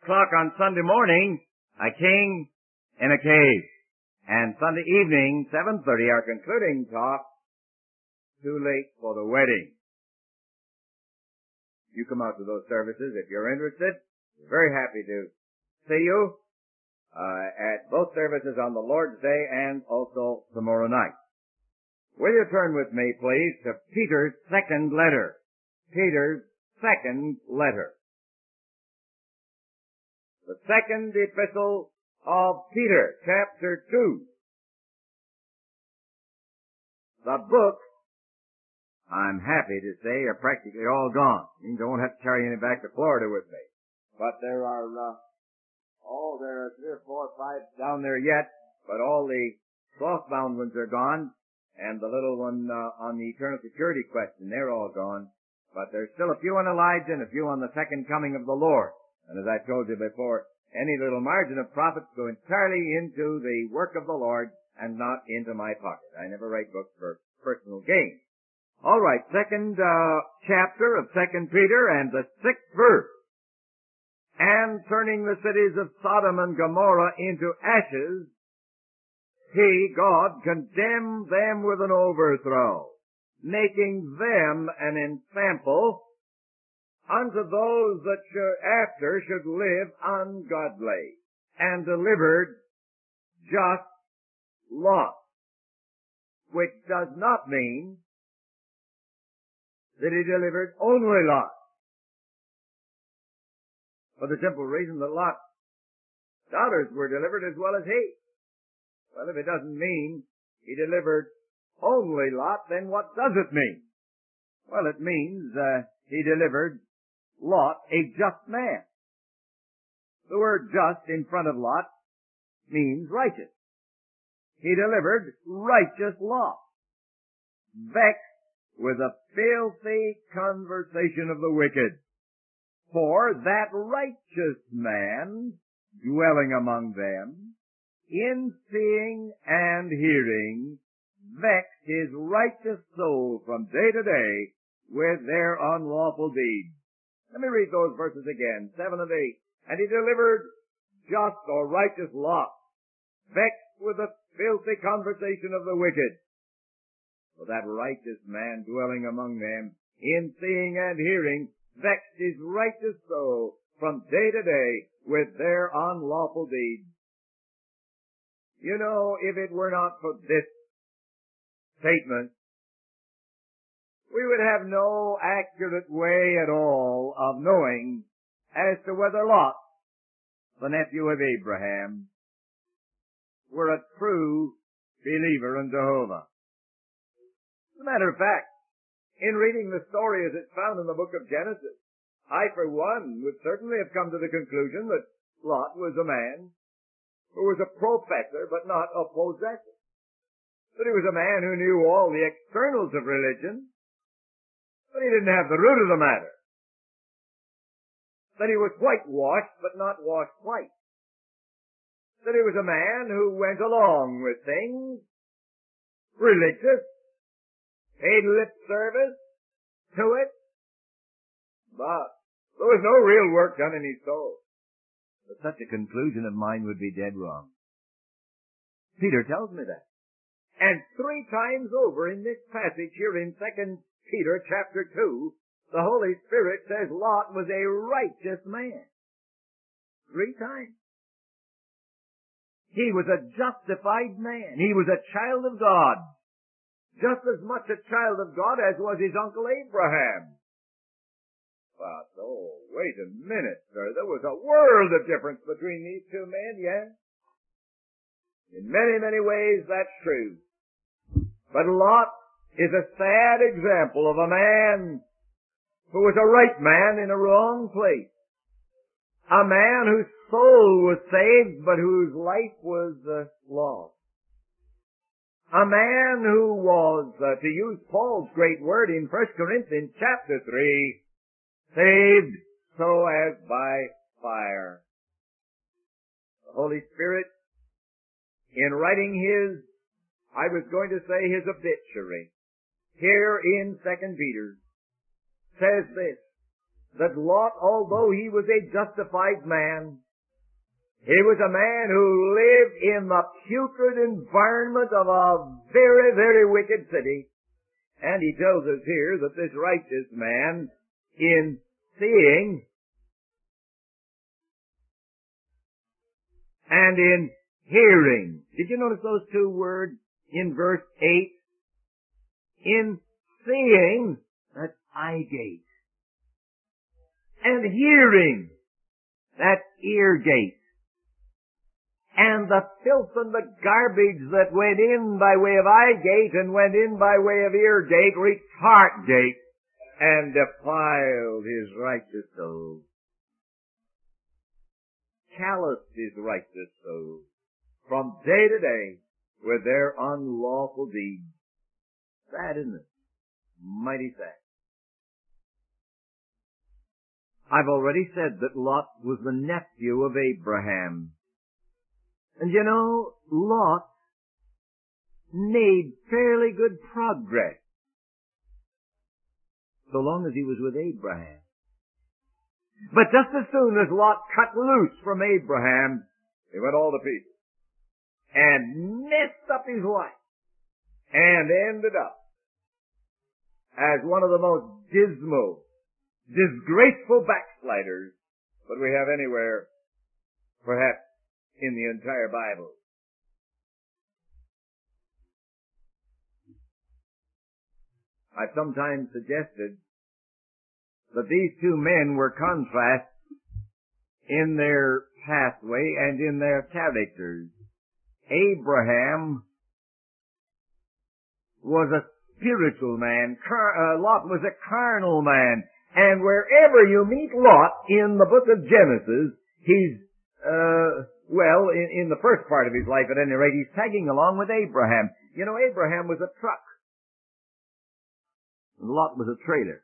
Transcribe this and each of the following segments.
o'clock on Sunday morning, a king in a cave. And Sunday evening, 7:30, our concluding talk, too late for the wedding. You come out to those services if you're interested. We're very happy to see you at both services on the Lord's Day and also tomorrow night. Will you turn with me, please, to Peter's second letter? Peter's second letter. The second epistle of Peter, chapter 2. The books, I'm happy to say, are practically all gone. Means I won't have to carry any back to Florida with me. But there are, there are 3 or 4 or 5 down there yet, but all the cloth-bound ones are gone, and the little one on the eternal security question, they're all gone. But there's still a few on Elijah and a few on the second coming of the Lord. And as I told you before, any little margin of profits go entirely into the work of the Lord and not into my pocket. I never write books for personal gain. All right, second chapter of 2 Peter and the 6th verse. And turning the cities of Sodom and Gomorrah into ashes, He, God, condemned them with an overthrow, making them an ensample unto those that after should live ungodly, and delivered just Lot, which does not mean that He delivered only Lot, for the simple reason that Lot's daughters were delivered as well as he. Well, if it doesn't mean He delivered only Lot, then what does it mean? Well, it means He delivered Lot, a just man. The word just in front of Lot means righteous. He delivered righteous Lot, vexed with the filthy conversation of the wicked. For that righteous man, dwelling among them, in seeing and hearing, vexed his righteous soul from day to day with their unlawful deeds. Let me read those verses again, 7 and 8. And He delivered just or righteous Lot, vexed with the filthy conversation of the wicked. For that righteous man dwelling among them, in seeing and hearing, vexed his righteous soul from day to day with their unlawful deeds. You know, if it were not for this statement, we would have no accurate way at all of knowing as to whether Lot, the nephew of Abraham, were a true believer in Jehovah. As a matter of fact, in reading the story as it's found in the book of Genesis, I, for one, would certainly have come to the conclusion that Lot was a man who was a professor but not a possessor. That he was a man who knew all the externals of religion, but he didn't have the root of the matter. That he was whitewashed but not washed white. That he was a man who went along with things, religious, paid lip service to it, but there was no real work done in his soul. But such a conclusion of mine would be dead wrong. Peter tells me that. And 3 times over in this passage here in 2 Peter chapter 2, the Holy Spirit says Lot was a righteous man. 3 times. He was a justified man. He was a child of God. Just as much a child of God as was his uncle Abraham. But, oh, wait a minute, sir. There was a world of difference between these 2 men, yes? In many, many ways, that's true. But Lot is a sad example of a man who was a right man in a wrong place. A man whose soul was saved, but whose life was lost. A man who was, to use Paul's great word in 1 Corinthians chapter 3, saved so as by fire. The Holy Spirit, in writing his, I was going to say his obituary, here in 2 Peter, says this, that Lot, although he was a justified man, he was a man who lived in the putrid environment of a very, very wicked city. And he tells us here that this righteous man, in seeing and in hearing. Did you notice those two words in verse 8? In seeing, that's eye gate. And hearing, that's ear gate. And the filth and the garbage that went in by way of eye gate and went in by way of ear gate reached heart gate and defiled his righteous soul. Calloused his righteous soul from day to day with their unlawful deeds. Sad, isn't it? Mighty sad. I've already said that Lot was the nephew of Abraham. And you know, Lot made fairly good progress so long as he was with Abraham. But just as soon as Lot cut loose from Abraham, he went all to pieces and messed up his life and ended up as one of the most dismal, disgraceful backsliders that we have anywhere, perhaps in the entire Bible. I've sometimes suggested that these two men were contrasts in their pathway and in their characters. Abraham was a spiritual man. Lot was a carnal man. And wherever you meet Lot in the book of Genesis, he's, in the first part of his life at any rate, he's tagging along with Abraham. You know, Abraham was a truck. And Lot was a trailer.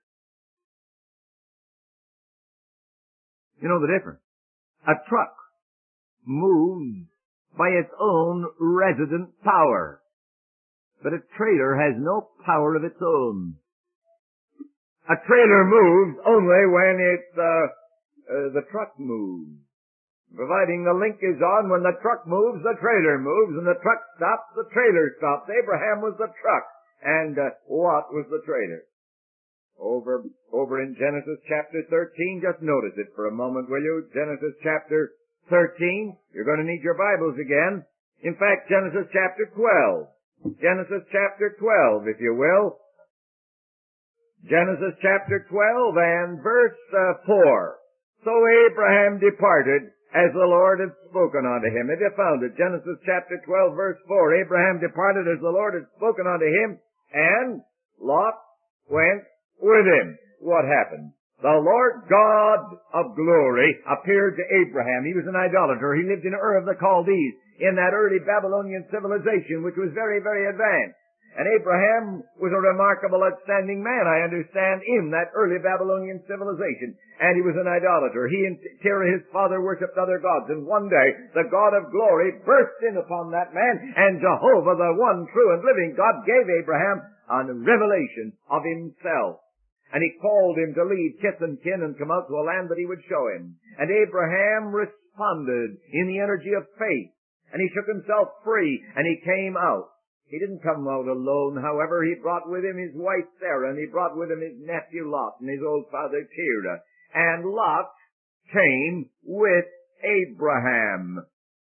You know the difference? A truck moves by its own resident power. But a trailer has no power of its own. A trailer moves only when the truck moves. Providing the link is on, when the truck moves, the trailer moves, and the truck stops, the trailer stops. Abraham was the truck, and Lot was the trailer. Over in Genesis chapter 13, just notice it for a moment, will you? Genesis chapter 13, you're going to need your Bibles again. In fact, Genesis chapter 12. Genesis chapter 12, if you will. Genesis chapter 12 and verse 4. So Abraham departed as the Lord had spoken unto him. Have you found it? Genesis chapter 12 verse 4. Abraham departed as the Lord had spoken unto him, and Lot went with him. What happened? The Lord God of glory appeared to Abraham. He was an idolater. He lived in Ur of the Chaldees, in that early Babylonian civilization, which was very, very advanced. And Abraham was a remarkable, outstanding man, I understand, in that early Babylonian civilization. And he was an idolater. He and Terah, his father, worshipped other gods. And one day, the God of glory burst in upon that man, and Jehovah, the one true and living God, gave Abraham a revelation of himself. And he called him to leave kith and kin and come out to a land that he would show him. And Abraham responded in the energy of faith. And he shook himself free, and he came out. He didn't come out alone, however. He brought with him his wife Sarah, and he brought with him his nephew Lot and his old father Terah. And Lot came with Abraham.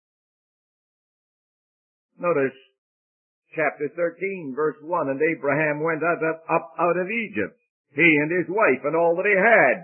Notice chapter 13, verse 1, and Abraham went up out of Egypt, he and his wife and all that he had.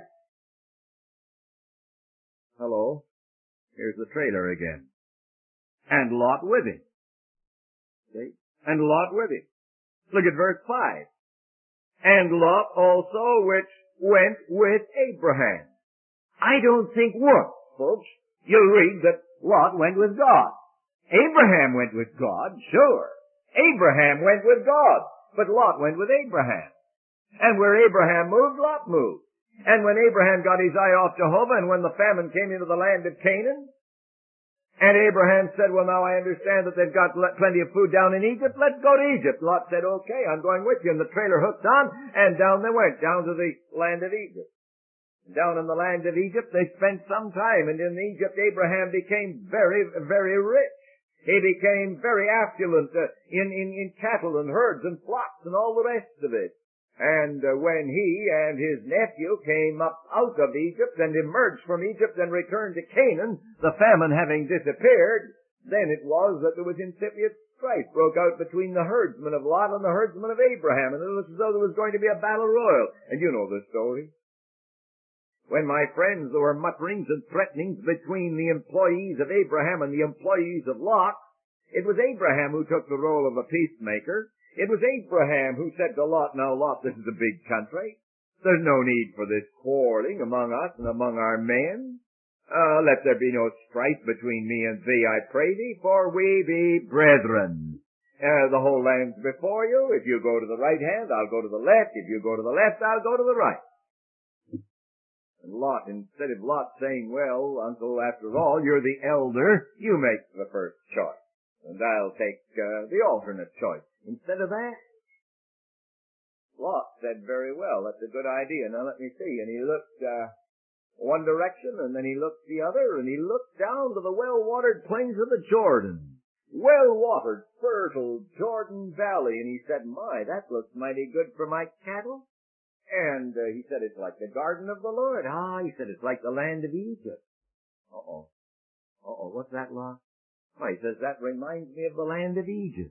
Hello? Here's the trailer again. And Lot with him. See? And Lot with him. Look at verse 5. And Lot also which went with Abraham. I don't think once, folks, you'll read that Lot went with God. Abraham went with God, sure. Abraham went with God, but Lot went with Abraham. And where Abraham moved, Lot moved. And when Abraham got his eye off Jehovah, and when the famine came into the land of Canaan, and Abraham said, well, now I understand that they've got plenty of food down in Egypt. Let's go to Egypt. Lot said, okay, I'm going with you. And the trailer hooked on, and down they went, down to the land of Egypt. Down in the land of Egypt, they spent some time, and in Egypt, Abraham became very, very rich. He became very affluent in cattle and herds and flocks and all the rest of it. And when he and his nephew came up out of Egypt and emerged from Egypt and returned to Canaan, the famine having disappeared, then it was that there was incipient strife broke out between the herdsmen of Lot and the herdsmen of Abraham, and it was as though there was going to be a battle royal. And you know the story. When, my friends, there were mutterings and threatenings between the employees of Abraham and the employees of Lot, it was Abraham who took the role of a peacemaker. It was Abraham who said to Lot, now Lot, this is a big country. There's no need for this quarreling among us and among our men. Let there be no strife between me and thee, I pray thee, for we be brethren. The whole land's before you. If you go to the right hand, I'll go to the left. If you go to the left, I'll go to the right. And Lot, instead of Lot saying, well, uncle, after all, you're the elder, you make the first choice, and I'll take the alternate choice. Instead of that, Lot said, very well, that's a good idea. Now let me see. And he looked one direction, and then he looked the other, and he looked down to the well-watered plains of the Jordan. Well-watered, fertile Jordan Valley. And he said, my, that looks mighty good for my cattle. And he said, it's like the garden of the Lord. He said, it's like the land of Egypt. What's that, Lot? Well, he says, that reminds me of the land of Egypt.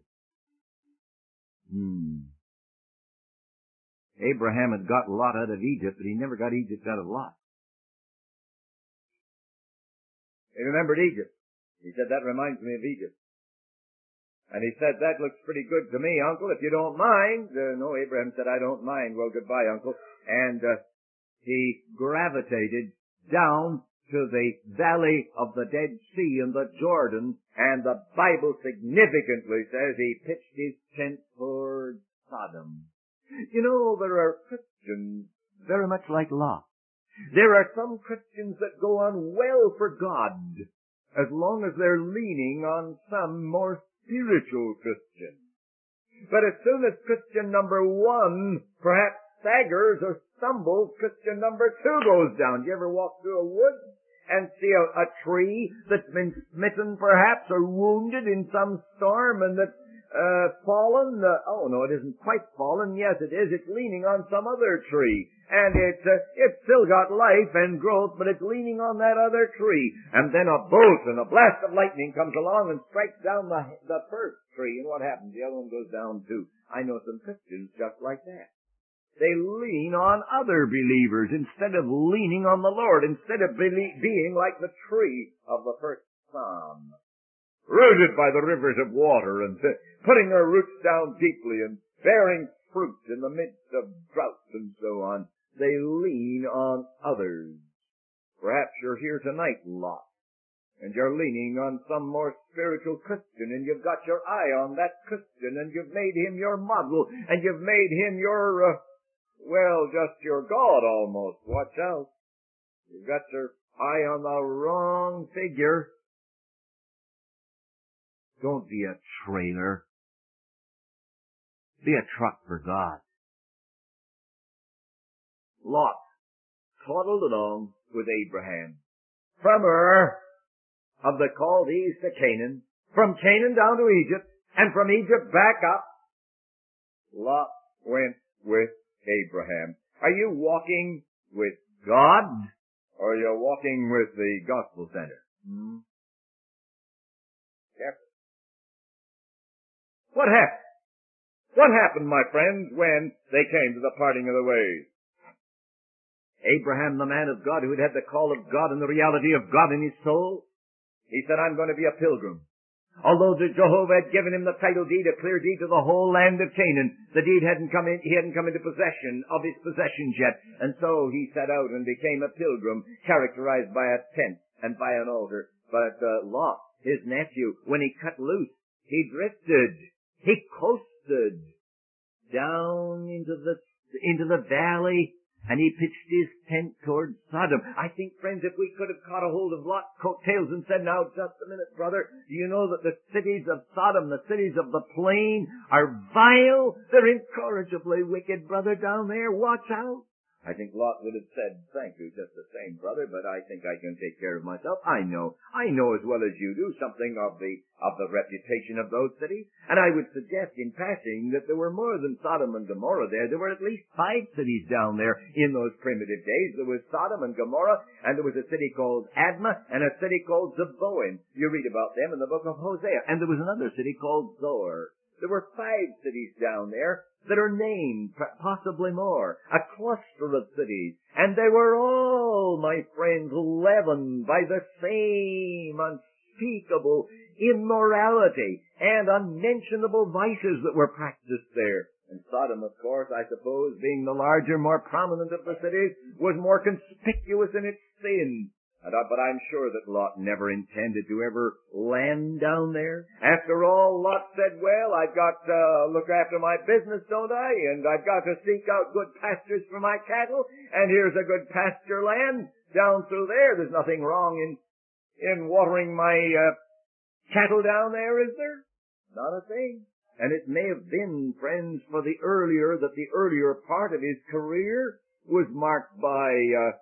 Abraham had got Lot out of Egypt, but he never got Egypt out of Lot. He remembered Egypt. He said, that reminds me of Egypt. And he said, that looks pretty good to me, uncle, if you don't mind. No, Abraham said, I don't mind. Well, goodbye, uncle. And he gravitated down to the valley of the Dead Sea in the Jordan, and the Bible significantly says he pitched his tent toward Sodom. You know, there are Christians very much like Lot. There are some Christians that go on well for God as long as they're leaning on some more spiritual Christian. But as soon as Christian number one perhaps staggers or stumbles, Christian number two goes down. Do you ever walk through a wood and see a tree that's been smitten perhaps or wounded in some storm and that's fallen? No, it isn't quite fallen. Yes, it is. It's leaning on some other tree. And it's still got life and growth, but it's leaning on that other tree. And then a bolt and a blast of lightning comes along and strikes down the first tree. And what happens? The other one goes down too. I know some Christians just like that. They lean on other believers instead of leaning on the Lord, instead of being like the tree of the first Psalm, rooted by the rivers of water and putting their roots down deeply and bearing fruit in the midst of drought and so on. They lean on others. Perhaps you're here tonight, Lot, and you're leaning on some more spiritual Christian, and you've got your eye on that Christian, and you've made him your model, and you've made him your, just your God almost. Watch out. You've got your eye on the wrong figure. Don't be a trailer. Be a truck for God. Lot toddled along with Abraham. From Ur of the Chaldees to Canaan, from Canaan down to Egypt, and from Egypt back up, Lot went with Abraham. Are you walking with God, or are you walking with the gospel center? Careful. What happened? What happened, my friends, when they came to the parting of the ways? Abraham, the man of God, who had had the call of God and the reality of God in his soul, he said, I'm going to be a pilgrim. Although Jehovah had given him the title deed, a clear deed to the whole land of Canaan, the deed hadn't come into possession of his possessions yet. And so he set out and became a pilgrim, characterized by a tent and by an altar. But Lot, his nephew, when he cut loose, he drifted. He coasted down into the valley, and he pitched his tent toward Sodom. I think, friends, if we could have caught a hold of Lot's coattails and said, now, just a minute, brother, do you know that the cities of Sodom, the cities of the plain, are vile? They're incorrigibly wicked, brother, down there. Watch out. I think Lot would have said, thank you just the same, brother, but I think I can take care of myself. I know as well as you do something of the reputation of those cities. And I would suggest in passing that there were more than Sodom and Gomorrah there. There were at least 5 cities down there in those primitive days. There was Sodom and Gomorrah, and there was a city called Admah, and a city called Zeboim. You read about them in the book of Hosea. And there was another city called Zoar. There were 5 cities down there that are named, possibly more, a cluster of cities, and they were all, my friends, leavened by the same unspeakable immorality and unmentionable vices that were practiced there. And Sodom, of course, I suppose, being the larger, more prominent of the cities, was more conspicuous in its sin. But I'm sure that Lot never intended to ever land down there. After all, Lot said, well, I've got to look after my business, don't I? And I've got to seek out good pastures for my cattle. And here's a good pasture land down through there. There's nothing wrong in watering my cattle down there, is there? Not a thing. And it may have been, friends, that the earlier part of his career was marked by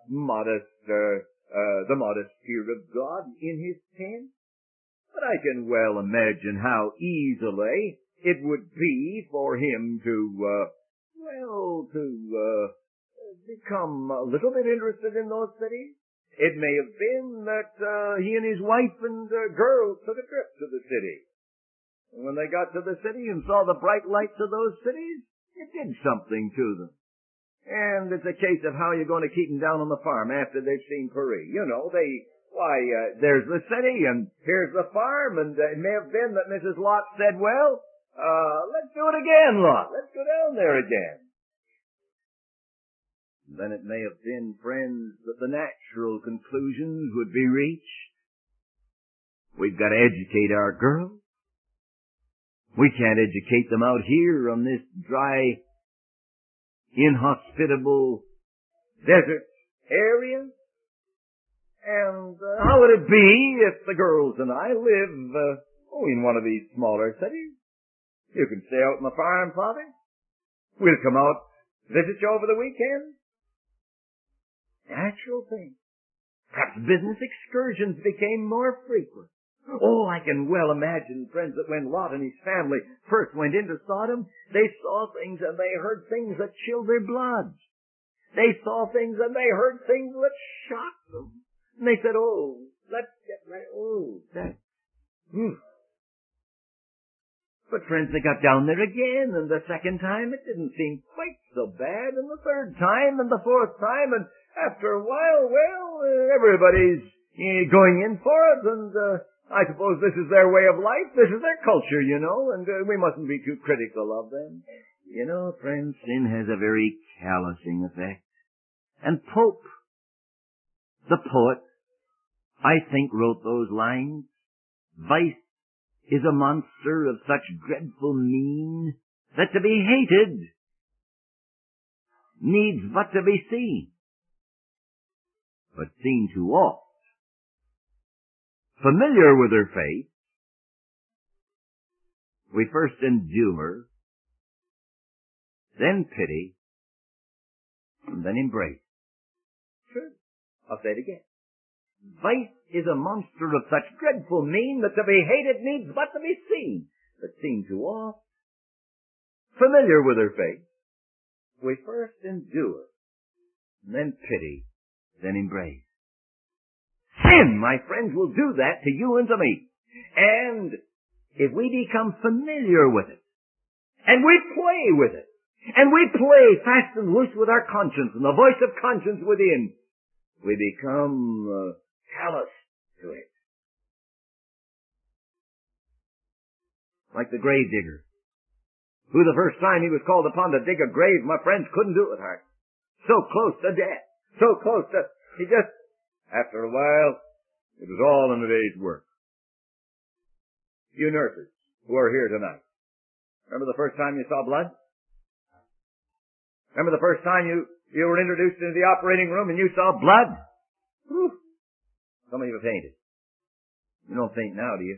the modest fear of God in his tent. But I can well imagine how easily it would be for him to become a little bit interested in those cities. It may have been that he and his wife and girls took a trip to the city. And when they got to the city and saw the bright lights of those cities, it did something to them. And it's a case of how you're going to keep them down on the farm after they've seen Paris. You know, there's the city and here's the farm, and it may have been that Mrs. Lot said, well, let's do it again, Lot. Let's go down there again. And then it may have been, friends, that the natural conclusions would be reached. We've got to educate our girls. We can't educate them out here on this dry, inhospitable desert area. And how would it be if the girls and I live in one of these smaller cities? You can stay out on the farm, Father. We'll come out, visit you over the weekend. Natural thing. Perhaps business excursions became more frequent. Oh, I can well imagine, friends, that when Lot and his family first went into Sodom, they saw things and they heard things that chilled their blood. They saw things and they heard things that shocked them. And they said, oh, let's get ready. Oh, that. But friends, they got down there again, and the second time it didn't seem quite so bad, and the third time, and the fourth time, and after a while, everybody's going in for it, and I suppose this is their way of life. This is their culture, you know, and we mustn't be too critical of them. You know, friends, sin has a very callousing effect. And Pope, the poet, I think wrote those lines. Vice is a monster of such dreadful mien that to be hated needs but to be seen. But seen too oft, familiar with her face, we first endure, then pity, and then embrace. Sure. I'll say it again. Vice is a monster of such dreadful mien that to be hated needs but to be seen. But seen too oft, familiar with her face, we first endure, and then pity, then embrace. Sin, my friends, will do that to you and to me. And if we become familiar with it, and we play with it, and we play fast and loose with our conscience and the voice of conscience within, we become callous to it. Like the grave digger, who the first time he was called upon to dig a grave, my friends, couldn't do it hard. So close to death. So close to, after a while, it was all in the day's work. You nurses who are here tonight, remember the first time you saw blood? Remember the first time you were introduced into the operating room and you saw blood? Whew. Some of you have fainted. You don't faint now, do you?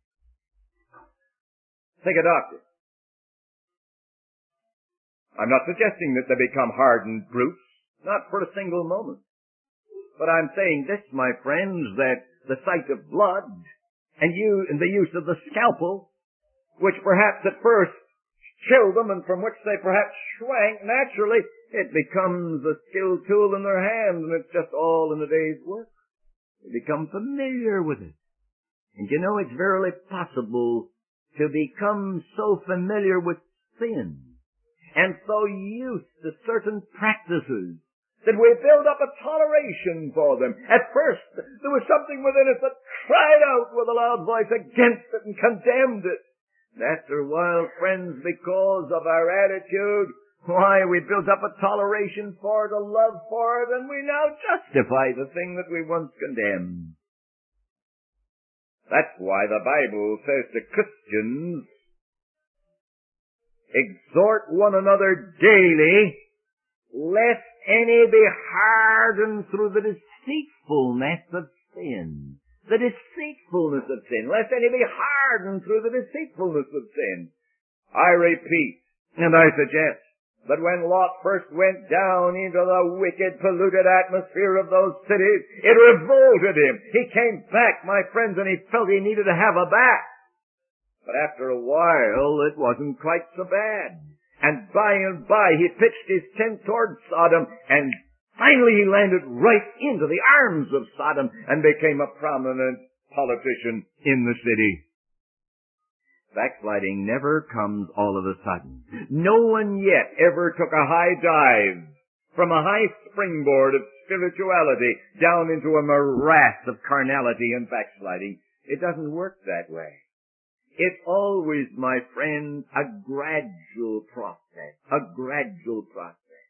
Take a doctor. I'm not suggesting that they become hardened brutes Not for a single moment. But I'm saying this, my friends, that the sight of blood and the use of the scalpel, which perhaps at first chilled them and from which they perhaps shrank naturally, it becomes a skilled tool in their hands, and it's just all in a day's work. They become familiar with it. And you know, it's verily possible to become so familiar with sin and so used to certain practices that we build up a toleration for them. At first, there was something within us that cried out with a loud voice against it and condemned it. And after a while, friends, because of our attitude, why, we built up a toleration for it, a love for it, and we now justify the thing that we once condemned. That's why the Bible says to Christians, exhort one another daily, lest any be hardened through the deceitfulness of sin. The deceitfulness of sin. Lest any be hardened through the deceitfulness of sin. I repeat, and I suggest, that when Lot first went down into the wicked, polluted atmosphere of those cities, it revolted him. He came back, my friends, and he felt he needed to have a bath. But after a while, it wasn't quite so bad. And by, he pitched his tent toward Sodom, and finally he landed right into the arms of Sodom and became a prominent politician in the city. Backsliding never comes all of a sudden. No one yet ever took a high dive from a high springboard of spirituality down into a morass of carnality and backsliding. It doesn't work that way. It's always, my friend, a gradual process. A gradual process.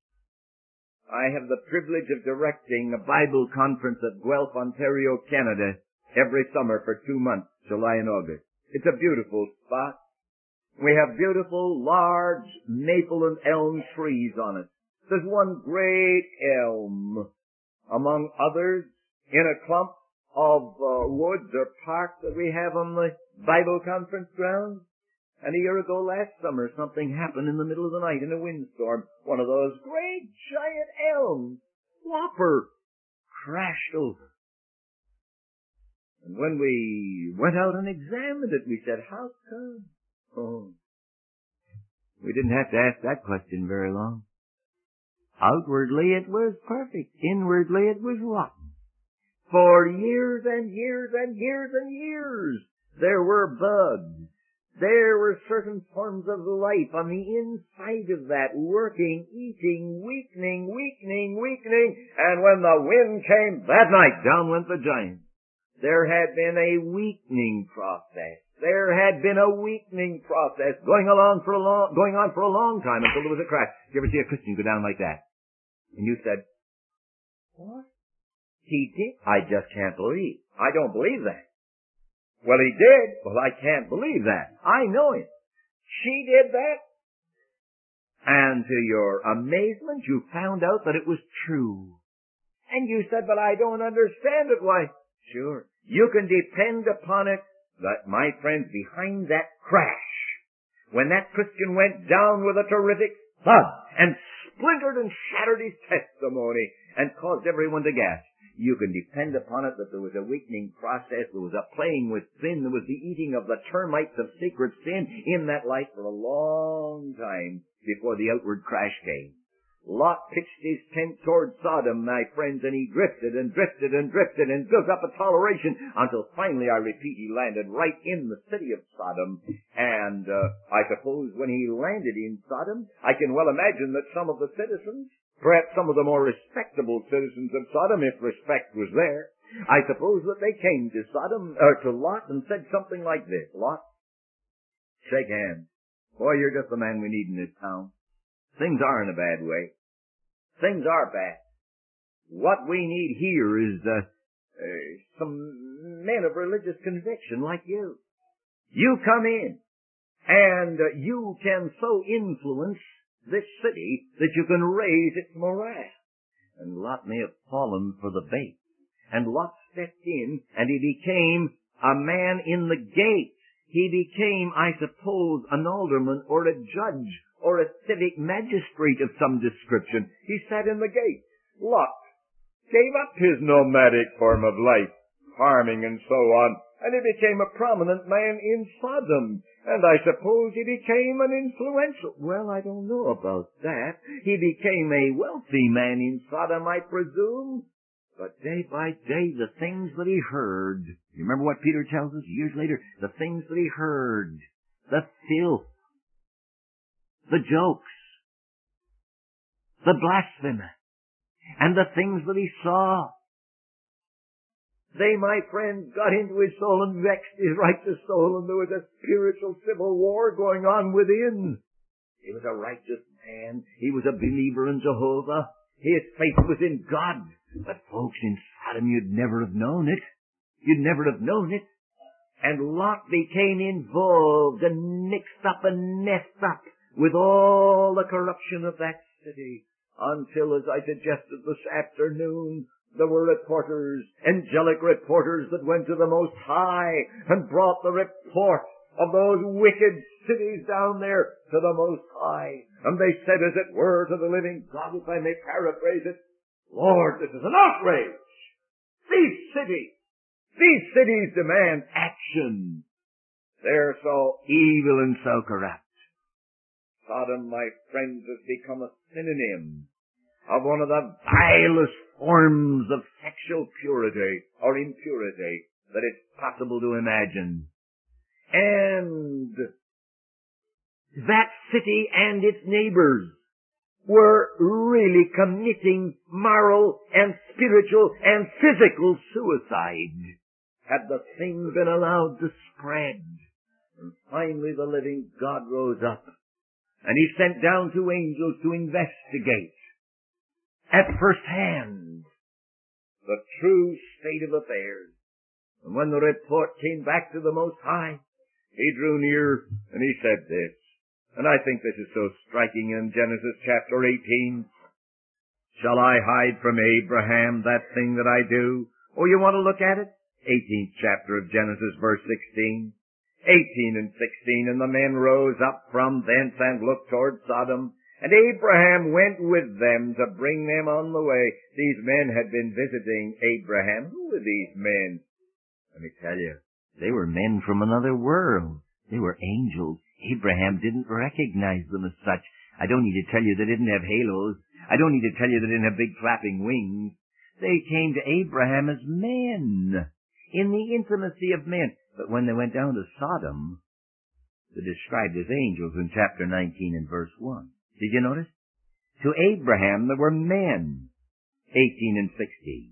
I have the privilege of directing a Bible conference at Guelph, Ontario, Canada, every summer for 2 months, July and August. It's a beautiful spot. We have beautiful, large maple and elm trees on it. There's one great elm, among others, in a clump of woods or park that we have on the Bible conference ground. And a year ago, last summer, something happened in the middle of the night in a windstorm. One of those great giant elms, whopper, crashed over. And when we went out and examined it, we said, how come? Oh, we didn't have to ask that question very long. Outwardly it was perfect. Inwardly it was rotten. For years and years and years and years, there were bugs. There were certain forms of life on the inside of that, working, eating, weakening. And when the wind came that night, down went the giant. There had been a weakening process. There had been a weakening process going on for a long time until there was a crash. Did you ever see a Christian go down like that? And you said, what? He did? I just can't believe. I don't believe that. Well, he did. Well, I can't believe that. I know him. She did that. And to your amazement, you found out that it was true. And you said, but I don't understand it. Why, sure. You can depend upon it that, my friends, behind that crash, when that Christian went down with a terrific thud and splintered and shattered his testimony and caused everyone to gasp, you can depend upon it that there was a weakening process, there was a playing with sin, there was the eating of the termites of secret sin in that life for a long time before the outward crash came. Lot pitched his tent toward Sodom, my friends, and he drifted and built up a toleration until finally, I repeat, he landed right in the city of Sodom. And I suppose when he landed in Sodom, I can well imagine that some of the citizens, perhaps some of the more respectable citizens of Sodom, if respect was there, I suppose that they came to to Lot and said something like this, Lot, shake hands. Boy, you're just the man we need in this town. Things are in a bad way. Things are bad. What we need here is some men of religious conviction like you. You come in, and you can so influence this city that you can raise its morale. And Lot may have fallen for the bait. And Lot stepped in, and he became a man in the gate. He became, I suppose, an alderman or a judge or a civic magistrate of some description. He sat in the gate. Lot gave up his nomadic form of life, farming and so on, and he became a prominent man in Sodom. And I suppose he became an influential... Well, I don't know about that. He became a wealthy man in Sodom, I presume. But day by day, the things that he heard... You remember what Peter tells us years later? The things that he heard. The filth. The jokes. The blasphemy. And the things that he saw. They, my friend, got into his soul and vexed his righteous soul, and there was a spiritual civil war going on within. He was a righteous man. He was a believer in Jehovah. His faith was in God. But folks, in Sodom, you'd never have known it. You'd never have known it. And Lot became involved and mixed up and messed up with all the corruption of that city, until, as I suggested this afternoon, there were reporters, angelic reporters, that went to the Most High and brought the report of those wicked cities down there to the Most High. And they said, as it were, to the living God, if I may paraphrase it, Lord, this is an outrage. These cities demand action. They're so evil and so corrupt. Sodom, my friends, has become a synonym of one of the vilest forms of sexual purity or impurity that it's possible to imagine. And that city and its neighbors were really committing moral and spiritual and physical suicide had the thing been allowed to spread. And finally the living God rose up, and he sent down 2 angels to investigate at first hand the true state of affairs. And when the report came back to the Most High, he drew near and he said this. And I think this is so striking in Genesis chapter 18. Shall I hide from Abraham that thing that I do? Oh, you want to look at it? 18th chapter of Genesis, verse 16. 18 and 16. And the men rose up from thence and looked toward Sodom. And Abraham went with them to bring them on the way. These men had been visiting Abraham. Who were these men? Let me tell you, they were men from another world. They were angels. Abraham didn't recognize them as such. I don't need to tell you they didn't have halos. I don't need to tell you they didn't have big flapping wings. They came to Abraham as men, in the intimacy of men. But when they went down to Sodom, they're described as angels in chapter 19 and verse 1. Did you notice? To Abraham there were men, 18 and 16.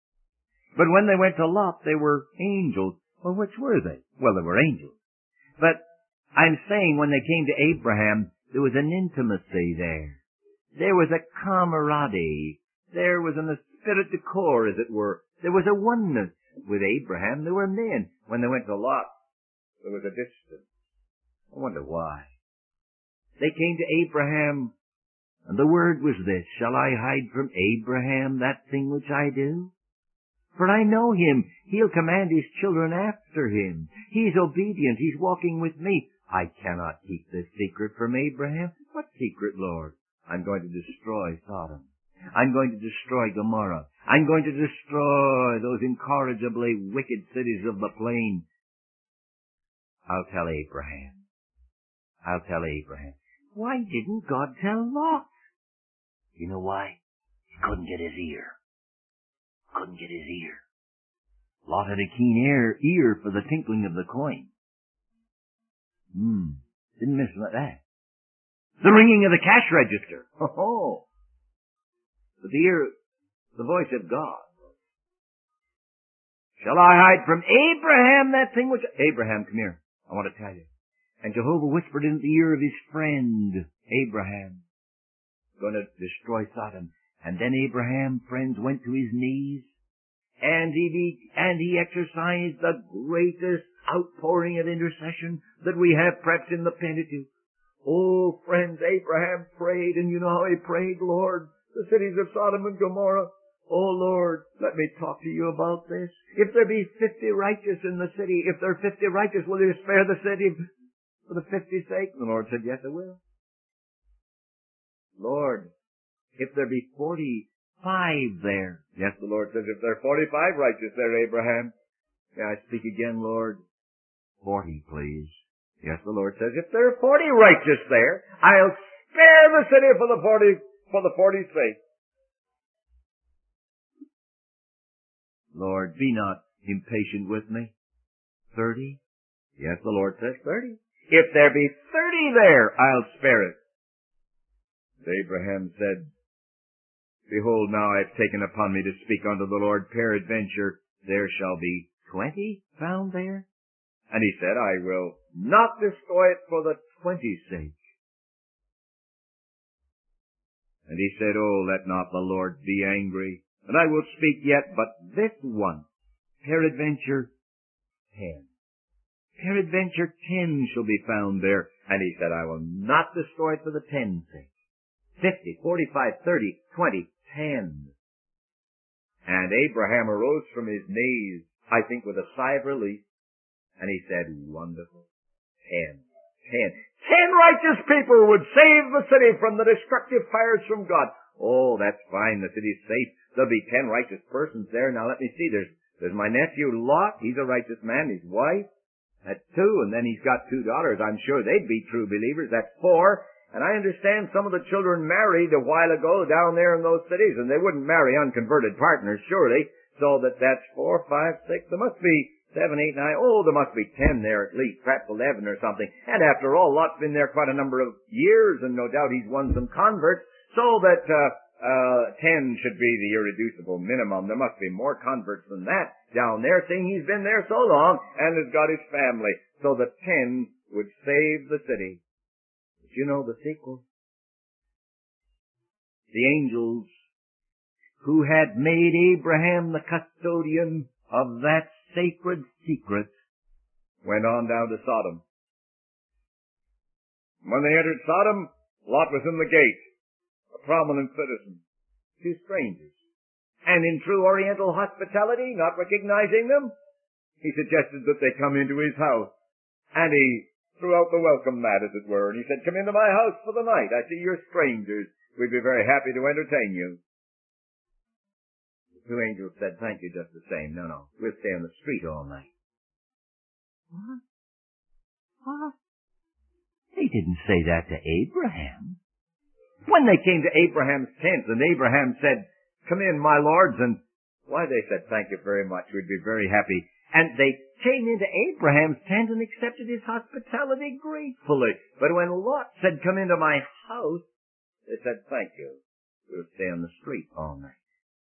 But when they went to Lot, they were angels. Well, which were they? Well, they were angels. But I'm saying when they came to Abraham, there was an intimacy there. There was a camaraderie. There was an esprit de corps, as it were. There was a oneness. With Abraham, there were men. When they went to Lot, there was a distance. I wonder why. They came to Abraham, and the word was this, shall I hide from Abraham that thing which I do? For I know him. He'll command his children after him. He's obedient. He's walking with me. I cannot keep this secret from Abraham. What secret, Lord? I'm going to destroy Sodom. I'm going to destroy Gomorrah. I'm going to destroy those incorrigibly wicked cities of the plain. I'll tell Abraham. Why didn't God tell Lot? You know why? He couldn't get his ear. Lot had a keen ear for the tinkling of the coin. Didn't miss that. The ringing of the cash register. Oh. But the voice of God. Shall I hide from Abraham that thing which... Abraham, come here. I want to tell you. And Jehovah whispered into the ear of his friend, Abraham, going to destroy Sodom. And then Abraham, friends, went to his knees, and he exercised the greatest outpouring of intercession that we have perhaps in the Pentateuch. Oh, friends, Abraham prayed, and you know how he prayed, Lord, the cities of Sodom and Gomorrah. Oh, Lord, let me talk to you about this. If there be 50 righteous in the city, if there are 50 righteous, will you spare the city for the 50's sake? The Lord said, yes, I will. Lord, if there be 45 there. Yes, the Lord says, if there are 45 righteous there, Abraham. Yeah, I speak again, Lord. 40, please. Yes, the Lord says, if there are 40 righteous there, I'll spare the city for the 40's sake. Lord, be not impatient with me. 30? Yes, the Lord says 30. If there be 30 there, I'll spare it. Abraham said, behold, now I have taken upon me to speak unto the Lord, peradventure there shall be 20 found there. And he said, I will not destroy it for the 20's sake. And he said, oh, let not the Lord be angry, and I will speak yet but this one, peradventure 10. Peradventure 10 shall be found there. And he said, I will not destroy it for the 10's sake. 50, 45, 30, 20, 10. And Abraham arose from his knees, I think with a sigh of relief, and he said, wonderful. 10. 10 righteous people would save the city from the destructive fires from God. Oh, that's fine. The city's safe. There'll be 10 righteous persons there. Now let me see. There's my nephew Lot. He's a righteous man. His wife. That's 2. And then he's got 2 daughters. I'm sure they'd be true believers. That's 4. And I understand some of the children married a while ago down there in those cities, and they wouldn't marry unconverted partners, surely. So that's 4, 5, 6. There must be 7, 8, 9. Oh, there must be 10 there at least, perhaps 11 or something. And after all, Lot's been there quite a number of years, and no doubt he's won some converts, so that 10 should be the irreducible minimum. There must be more converts than that down there, seeing he's been there so long and has got his family. So that 10 would save the city. But you know the sequel. The angels who had made Abraham the custodian of that sacred secret went on down to Sodom. When they entered Sodom, Lot was in the gate, a prominent citizen, 2 strangers. And in true Oriental hospitality, not recognizing them, he suggested that they come into his house. And he threw out the welcome mat, as it were, and he said, come into my house for the night. I see you're strangers. We'd be very happy to entertain you. The 2 angels said, thank you just the same. No, we'll stay on the street all night. What? They didn't say that to Abraham. When they came to Abraham's tent, and Abraham said, come in, my lords, and why, they said, thank you very much. We'd be very happy. And they came into Abraham's tent and accepted his hospitality gratefully. But when Lot said, come into my house, they said, thank you. We'll stay on the street all night.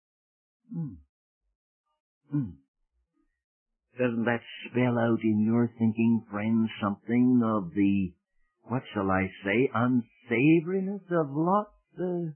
Doesn't that spell out in your thinking, friends, something of the, what shall I say, unsavoriness of Lot's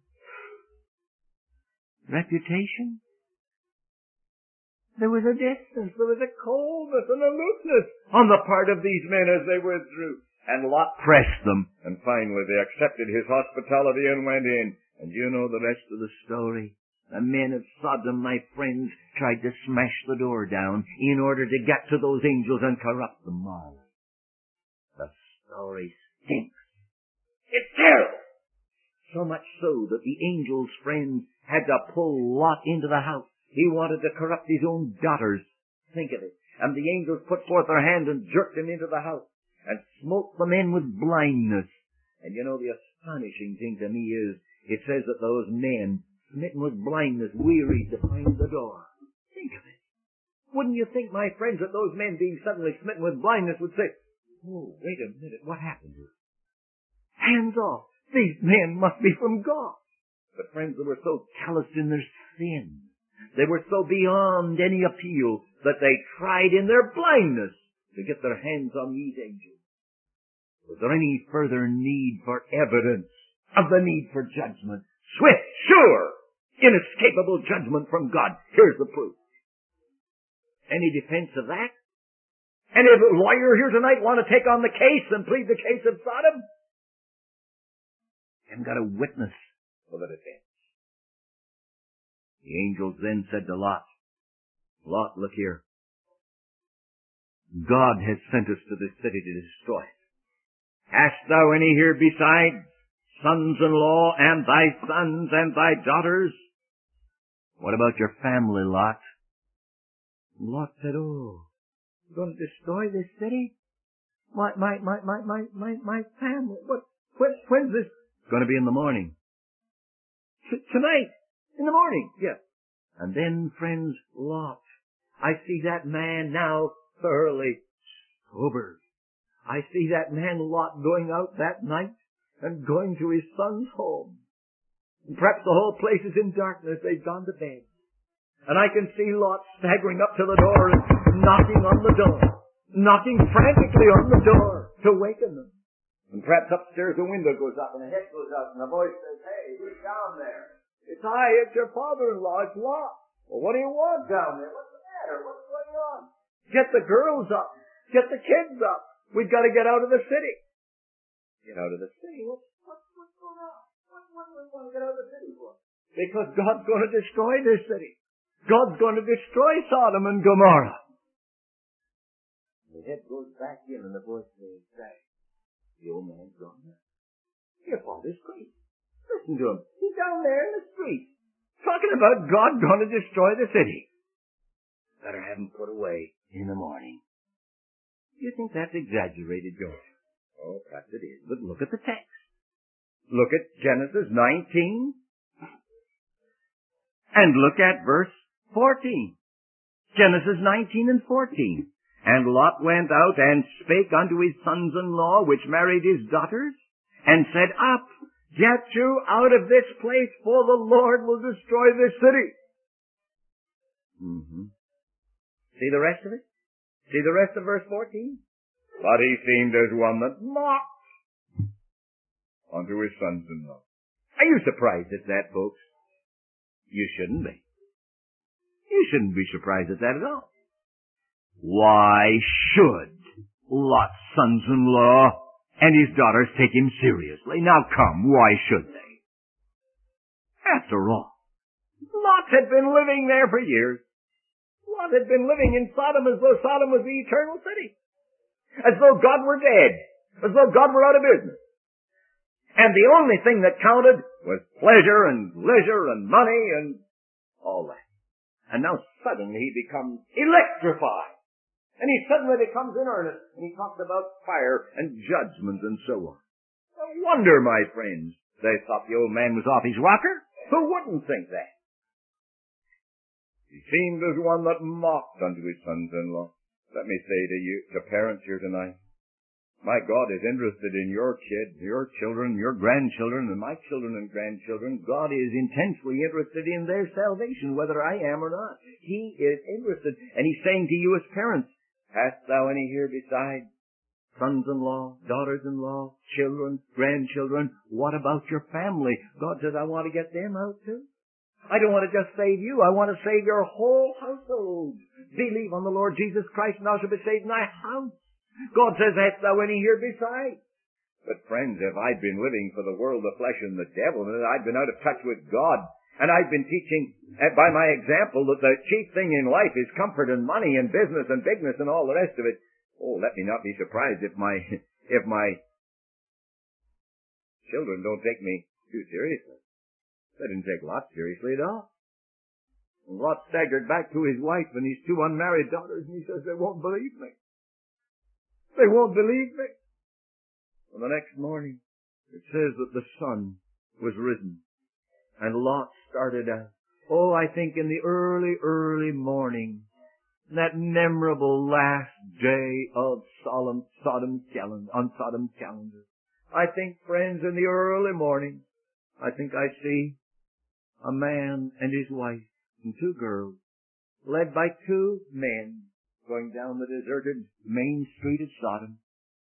reputation? There was a distance, there was a coldness and aloofness on the part of these men as they withdrew. And Lot pressed them, and finally they accepted his hospitality and went in. And you know the rest of the story. The men of Sodom, my friends, tried to smash the door down in order to get to those angels and corrupt them all. The story stinks. It's terrible. So much so that the angel's friends had to pull Lot into the house. He wanted to corrupt his own daughters. Think of it. And the angels put forth their hand and jerked him into the house and smote the men with blindness. And you know, the astonishing thing to me is, it says that those men, smitten with blindness, wearied to find the door. Think of it. Wouldn't you think, my friends, that those men being suddenly smitten with blindness would say, oh, wait a minute, what happened here? Hands off. These men must be from God. But friends, they were so callous in their sin. They were so beyond any appeal that they tried in their blindness to get their hands on these angels. Was there any further need for evidence of the need for judgment? Swift, sure, inescapable judgment from God. Here's the proof. Any defense of that? Any lawyer here tonight want to take on the case and plead the case of Sodom? Haven't got a witness for the defense. The angels then said to Lot, Lot, look here. God has sent us to this city to destroy it. Hast thou any here besides sons-in-law and thy sons and thy daughters. What about your family, Lot? Lot said, oh, you're going to destroy this city? My family. When's this? It's going to be in the morning. Tonight? In the morning? Yes. And then, friends, Lot. I see that man now thoroughly sober. I see that man Lot going out that night and going to his son's home. And perhaps the whole place is in darkness. They've gone to bed. And I can see Lot staggering up to the door and knocking on the door. Knocking frantically on the door to waken them. And perhaps upstairs a window goes up and a head goes out and a voice says, hey, who's down there? It's I, it's your father-in-law, it's Lot. Well, what do you want down there? What's the matter? What's going on? Get the girls up. Get the kids up. We've got to get out of the city. Get out of the city? What's going on? What do we want to get out of the city for? Because God's going to destroy this city. God's going to destroy Sodom and Gomorrah. The head goes back in and the voice says, hey, the old man's gone there. Your father's crazy. Listen to him. He's down there in the street talking about God going to destroy the city. Better have him put away in the morning. You think that's exaggerated, don't you? Oh, perhaps it is. But look at the text. Look at Genesis 19. And look at verse 14. Genesis 19 and 14. And Lot went out and spake unto his sons-in-law, which married his daughters, and said, up, get you out of this place, for the Lord will destroy this city. See the rest of it? See the rest of verse 14? But he seemed as one that mocked unto his sons-in-law. Are you surprised at that, folks? You shouldn't be. You shouldn't be surprised at that at all. Why should Lot's sons-in-law and his daughters take him seriously? Now come, why should they? After all, Lot had been living there for years. Lot had been living in Sodom as though Sodom was the eternal city. As though God were dead. As though God were out of business. And the only thing that counted was pleasure and leisure and money and all that. And now suddenly he becomes electrified. And he suddenly becomes in earnest. And he talks about fire and judgment and so on. No wonder, my friends, they thought the old man was off his rocker. Who wouldn't think that? He seemed as one that mocked unto his sons-in-law. Let me say to you, to parents here tonight, my God is interested in your kids, your children, your grandchildren, and my children and grandchildren. God is intensely interested in their salvation, whether I am or not. He is interested. And he's saying to you as parents, hast thou any here beside sons-in-law, daughters-in-law, children, grandchildren? What about your family? God says, I want to get them out too. I don't want to just save you. I want to save your whole household. Believe on the Lord Jesus Christ and thou shalt be saved in thy house. God says, hast thou any here beside? But friends, if I'd been living for the world, the flesh, and the devil, and I'd been out of touch with God, and I'd been teaching by my example that the chief thing in life is comfort and money and business and bigness and all the rest of it, oh, let me not be surprised if my children don't take me too seriously. They didn't take Lot seriously at all. And Lot staggered back to his wife and his two unmarried daughters, and he says, they won't believe me. They won't believe me. And the next morning, it says that the sun was risen, and Lot started out. Oh, I think in the early morning, that memorable last day of Sodom's calendar. I think, friends, in the early morning, I think I see a man and his wife and two girls, led by two men, going down the deserted main street of Sodom.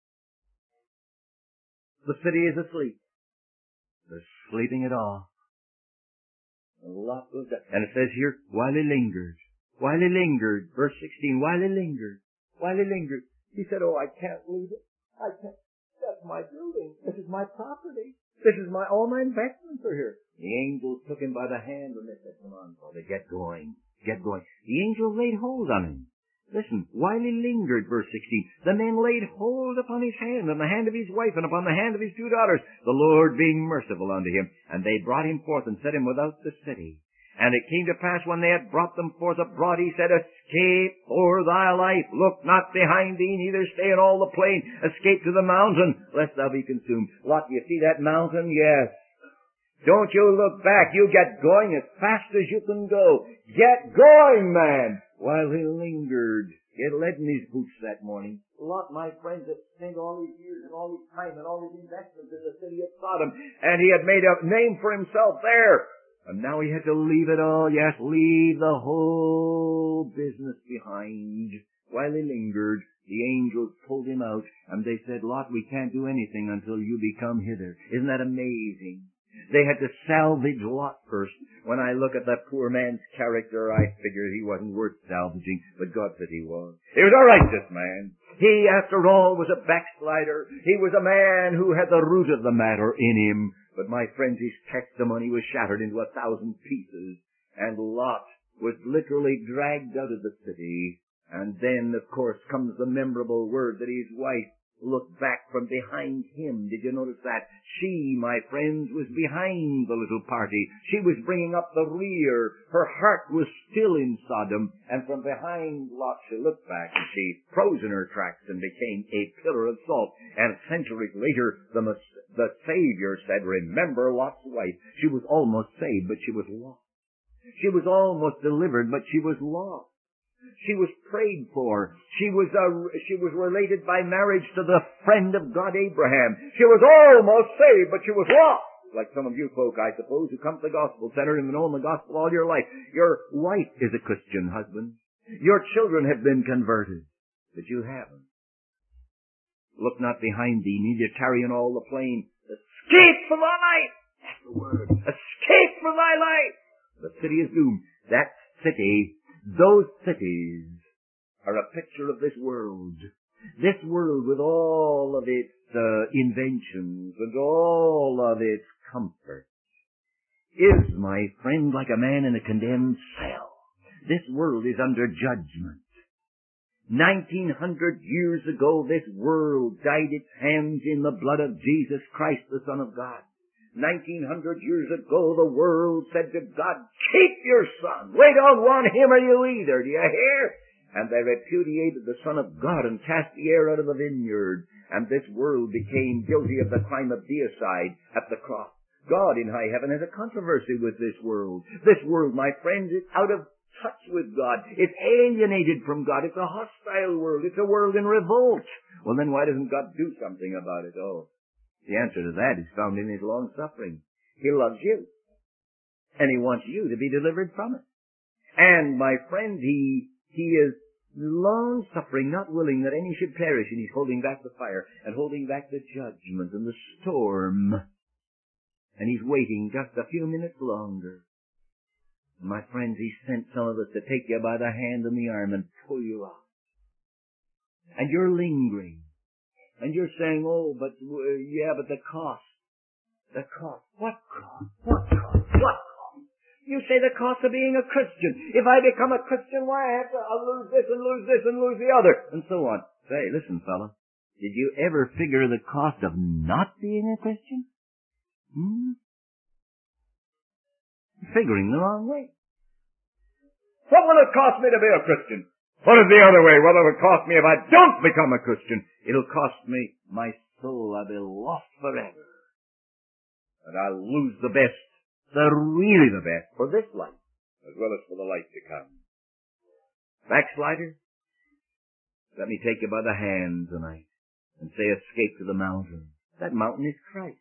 The city is asleep. They're sleeping it off. And Lot goes down. And it says here, while he lingered, verse 16, while he lingered, he said, oh, I can't leave it. I can't. That's my building. This is my property. This is all my investments are here. The angels took him by the hand and they said, come on, brother, get going. The angel laid hold on him. Listen, while he lingered, verse 16, the men laid hold upon his hand, and the hand of his wife, and upon the hand of his 2 daughters, the Lord being merciful unto him. And they brought him forth, and set him without the city. And it came to pass, when they had brought them forth abroad, he said, Escape for thy life. Look not behind thee, neither stay in all the plain. Escape to the mountain, lest thou be consumed. Lot, you see that mountain? Yes. Don't you look back. You get going as fast as you can go. Get going, man. While he lingered, he had lead in his boots that morning. Lot, my friends, had spent all his years and all his time and all his investments in the city of Sodom, and he had made a name for himself there. And now he had to leave it all. Yes, leave the whole business behind. While he lingered, the angels pulled him out, and they said, Lot, we can't do anything until you become hither. Isn't that amazing? They had to salvage Lot first. When I look at that poor man's character, I figured he wasn't worth salvaging, but God said he was. He was a righteous man. He, after all, was a backslider. He was a man who had the root of the matter in him. But my friends, his testimony was shattered into 1,000 pieces, and Lot was literally dragged out of the city. And then, of course, comes the memorable word that his wife looked back from behind him. Did you notice that? She, my friends, was behind the little party. She was bringing up the rear. Her heart was still in Sodom, and from behind Lot she looked back, and she froze in her tracks and became a pillar of salt. And centuries later, the Savior said, remember Lot's wife. She was almost saved, but she was lost. She was almost delivered, but she was lost. She was prayed for. She was related by marriage to the friend of God, Abraham. She was almost saved, but she was lost. Like some of you folk, I suppose, who come to the Gospel Center and have known the Gospel all your life. Your wife is a Christian, husband. Your children have been converted, but you haven't. Look not behind thee, neither tarry in all the plain. Escape for thy life! That's the word. Escape for thy life! The city is doomed. That city, those cities, are a picture of this world. This world with all of its inventions and all of its comfort is, my friend, like a man in a condemned cell. This world is under judgment. 1900 years ago, this world dyed its hands in the blood of Jesus Christ, the Son of God. 1900 years ago, the world said to God, keep your son. We don't want him or you either. Do you hear? And they repudiated the Son of God and cast the heir out of the vineyard. And this world became guilty of the crime of deicide at the cross. God in high heaven has a controversy with this world. This world, my friends, is out of touch with God. It's alienated from God. It's a hostile world. It's a world in revolt. Well, then why doesn't God do something about it? Oh, the answer to that is found in his long suffering. He loves you, and he wants you to be delivered from it. And, my friend, he is long suffering, not willing that any should perish, and he's holding back the fire and holding back the judgment and the storm. And he's waiting just a few minutes longer. My friends, he sent some of us to take you by the hand and the arm and pull you out. And you're lingering. And you're saying, oh, but the cost. The cost. What cost? What cost? What cost? You say the cost of being a Christian. If I become a Christian, why I have to lose this and lose this and lose the other, and so on. Say, listen, fella. Did you ever figure the cost of not being a Christian? Figuring the wrong way. What will it cost me to be a Christian? What is the other way? What will it cost me if I don't become a Christian? It'll cost me my soul. I'll be lost forever. And I'll lose the best, really the best, for this life, as well as for the life to come. Backslider, let me take you by the hand tonight and say, escape to the mountain. That mountain is Christ.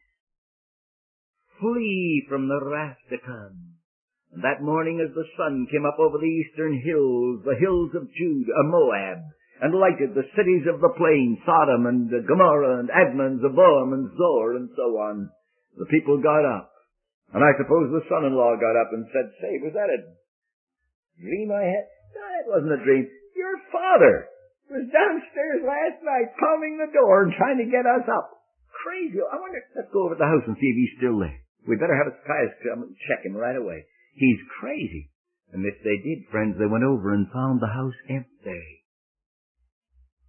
Flee from the wrath to come. And that morning as the sun came up over the eastern hills, the hills of Moab, and lighted the cities of the plain, Sodom and Gomorrah and Admah and Zeboam and Zoar and so on, the people got up. And I suppose the son-in-law got up and said, say, was that a dream I had? No, it wasn't a dream. Your father was downstairs last night pounding the door and trying to get us up. Crazy. I wonder, let's go over to the house and see if he's still there. We'd better have a psychiatrist come and check him right away. He's crazy. And if they did, friends, they went over and found the house empty.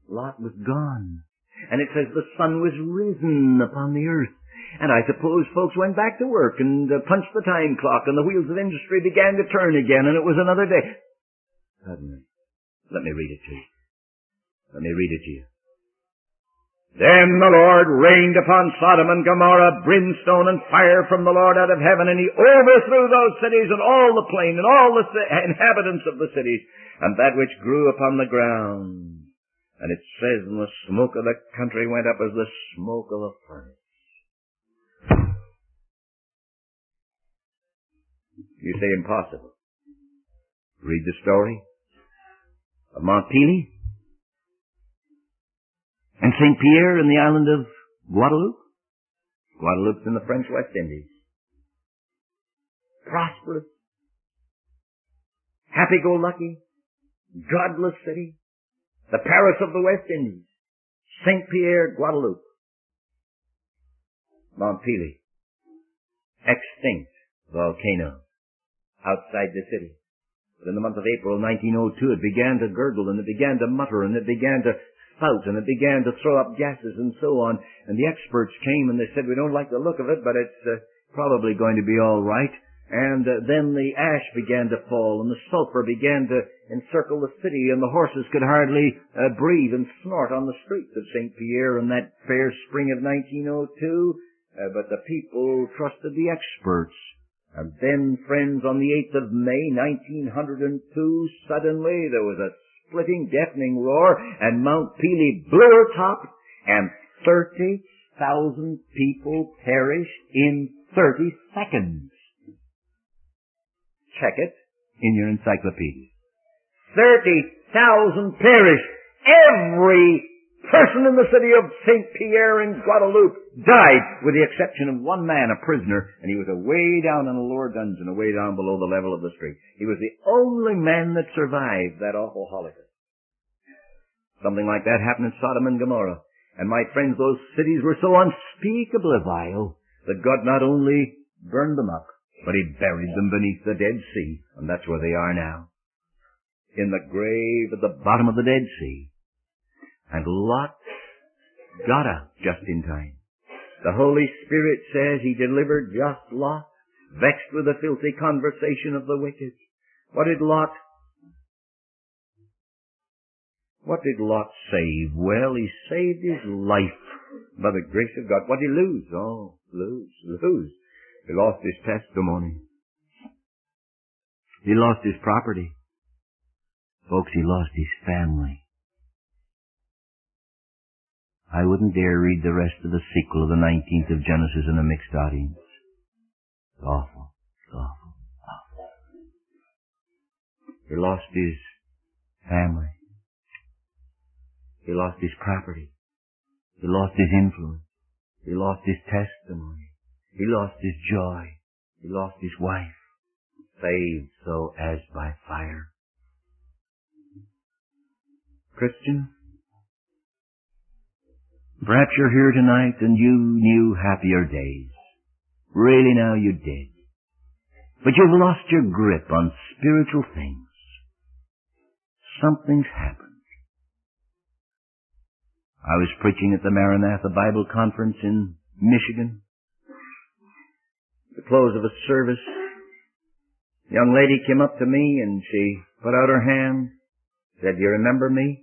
Lot was gone. And it says the sun was risen upon the earth. And I suppose folks went back to work and punched the time clock, and the wheels of industry began to turn again, and it was another day. Suddenly, let me read it to you. Let me read it to you. Then the Lord rained upon Sodom and Gomorrah brimstone and fire from the Lord out of heaven, and he overthrew those cities and all the plain and all the inhabitants of the cities, and that which grew upon the ground. And it says, and the smoke of the country went up as the smoke of a furnace. You say impossible. Read the story of Montpellier and St. Pierre in the island of Guadeloupe. Guadeloupe's in the French West Indies. Prosperous, happy-go-lucky, godless city. The Paris of the West Indies. St. Pierre, Guadeloupe. Montpellier. Extinct volcano outside the city. But in the month of April 1902, it began to gurgle, and it began to mutter, and it began to spout, and it began to throw up gases and so on. And the experts came and they said, we don't like the look of it, but it's probably going to be all right. And then the ash began to fall, and the sulfur began to encircle the city, and the horses could hardly breathe and snort on the streets of St. Pierre in that fair spring of 1902. But the people trusted the experts. And then, friends, on the 8th of May, 1902, suddenly there was a splitting, deafening roar, and Mount Pelee blew her top, and 30,000 people perished in 30 seconds. Check it in your encyclopedia. 30,000 perished. Every person in the city of St. Pierre in Guadeloupe died, with the exception of one man, a prisoner, and he was away down in a lower dungeon, away down below the level of the street. He was the only man that survived that awful holocaust. Something like that happened in Sodom and Gomorrah. And my friends, those cities were so unspeakably vile that God not only burned them up, but he buried them beneath the Dead Sea, and that's where they are now. In the grave at the bottom of the Dead Sea. And Lot got out just in time. The Holy Spirit says he delivered just Lot, vexed with the filthy conversation of the wicked. What did Lot save? Well, he saved his life by the grace of God. What did he lose? Oh, lose. He lost his testimony. He lost his property. Folks, he lost his family. I wouldn't dare read the rest of the sequel of the 19th of Genesis in a mixed audience. It's awful. It's awful. Awful. He lost his family. He lost his property. He lost his influence. He lost his testimony. He lost his joy. He lost his wife. Saved so as by fire. Christian, perhaps you're here tonight and you knew happier days. Really now you did. But you've lost your grip on spiritual things. Something's happened. I was preaching at the Maranatha Bible Conference in Michigan. At the close of a service, a young lady came up to me and she put out her hand, said, "Do you remember me?"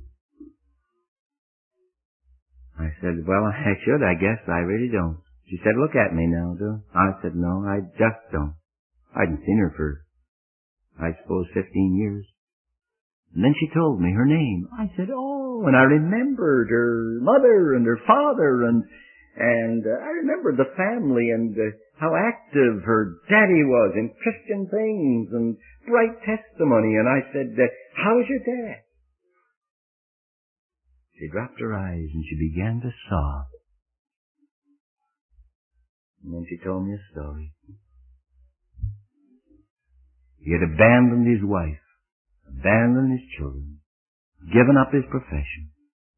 I said, "Well, I should, I guess. I really don't." She said, "Look at me now, do?" I said, "No, I just don't." I hadn't seen her for, I suppose, 15 years. And then she told me her name. I said, "Oh," and I remembered her mother and her father, and I remembered the family and how active her daddy was in Christian things and bright testimony. And I said, "How's your dad?" She dropped her eyes and she began to sob. And then she told me a story. He had abandoned his wife, abandoned his children, given up his profession,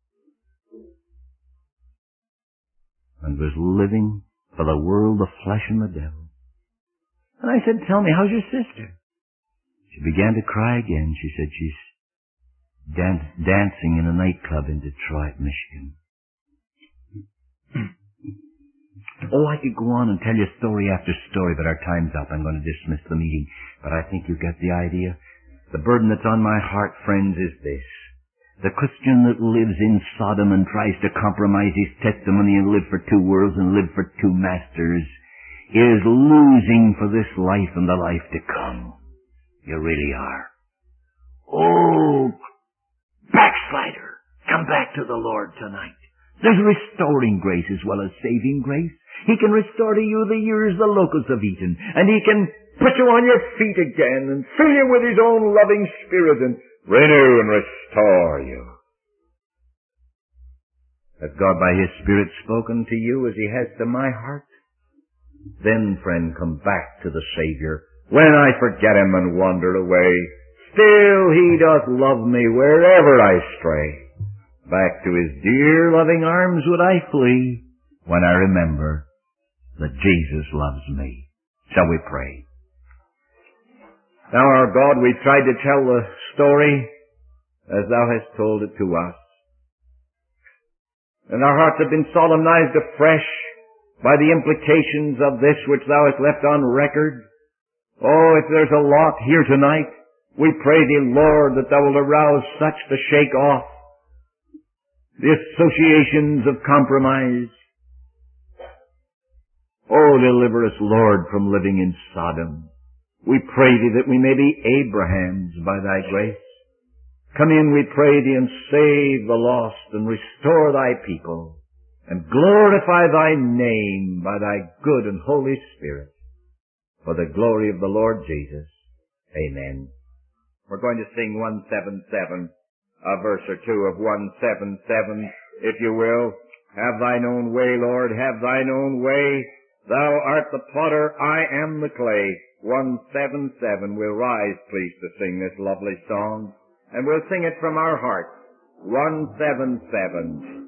and was living for the world, the flesh, and the devil. And I said, "Tell me, how's your sister?" She began to cry again. She said, "She's dancing in a nightclub in Detroit, Michigan. Oh, I could go on and tell you story after story, but our time's up. I'm going to dismiss the meeting. But I think you get the idea. The burden that's on my heart, friends, is this. The Christian that lives in Sodom and tries to compromise his testimony and live for two worlds and live for two masters is losing for this life and the life to come. You really are. Oh, backslider, come back to the Lord tonight. There's restoring grace as well as saving grace. He can restore to you the years the locusts have eaten, and He can put you on your feet again and fill you with His own loving Spirit and renew and restore you. Has God by His Spirit spoken to you as He has to my heart? Then, friend, come back to the Savior. When I forget Him and wander away, still He doth love me wherever I stray. Back to His dear loving arms would I flee when I remember that Jesus loves me. Shall we pray? Now, our God, we've tried to tell the story as Thou hast told it to us. And our hearts have been solemnized afresh by the implications of this which Thou hast left on record. Oh, if there's a lot here tonight, we pray Thee, Lord, that Thou wilt arouse such to shake off the associations of compromise. Oh, deliver us, Lord, from living in Sodom. We pray Thee that we may be Abrahams by Thy grace. Come in, we pray Thee, and save the lost and restore Thy people and glorify Thy name by Thy good and Holy Spirit for the glory of the Lord Jesus. Amen. We're going to sing 177, a verse or two of 177, if you will. Have Thine own way, Lord, have Thine own way. Thou art the potter, I am the clay. 177. We'll rise, please, to sing this lovely song. And we'll sing it from our hearts. 177.